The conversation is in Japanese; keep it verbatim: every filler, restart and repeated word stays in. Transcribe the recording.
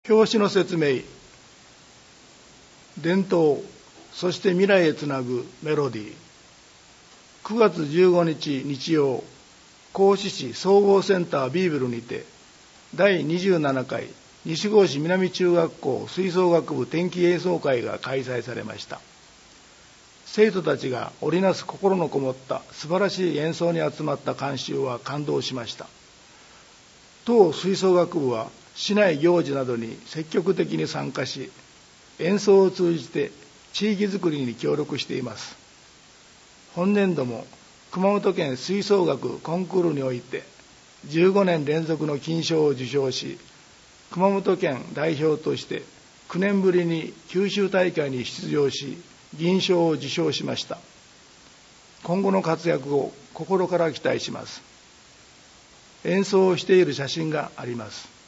教師の説明、伝統、そして未来へつなぐメロディー。くがつじゅうごにち日曜、合志市総合センタービーブルにて、だいにじゅうななかい西郷市南中学校吹奏楽部天気演奏会が開催されました。生徒たちが織りなす心のこもった素晴らしい演奏に集まった観衆は感動しました。当吹奏楽部は市内行事などに積極的に参加し、演奏を通じて地域づくりに協力しています。本年度も熊本県吹奏楽コンクールにおいてじゅうごねん連続の金賞を受賞し、熊本県代表としてきゅうねんぶりに九州大会に出場し、銀賞を受賞しました。今後の活躍を心から期待します。演奏をしている写真があります。